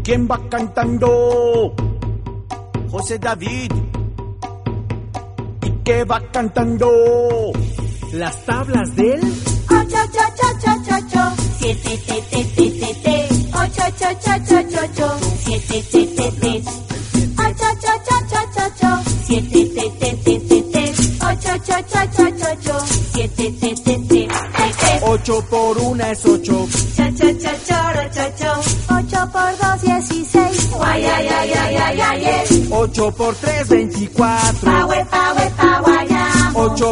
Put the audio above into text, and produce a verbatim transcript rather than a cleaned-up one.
¿Quién va cantando? José David. ¿Y qué va cantando? Las tablas del ocho, ocho, ocho, ocho, ocho, siete, te, te, te, te, te, ocho, ocho, ocho, ocho, ocho, siete, te, te, te, ocho, ocho, ocho, ocho, ocho, siete, te, te, te, te, te, ocho, ocho, ocho, ocho, ocho, siete, te, te, te, te, te. Ocho por una es ocho. Cha, cha, cha, choro, cho, cho. Ocho por dos, dieciséis. Guay, ay, ay, ay, ay, ay, ay. Ocho por tres, veinticuatro. Pa, we, pa, we, pa, guayamo. Ocho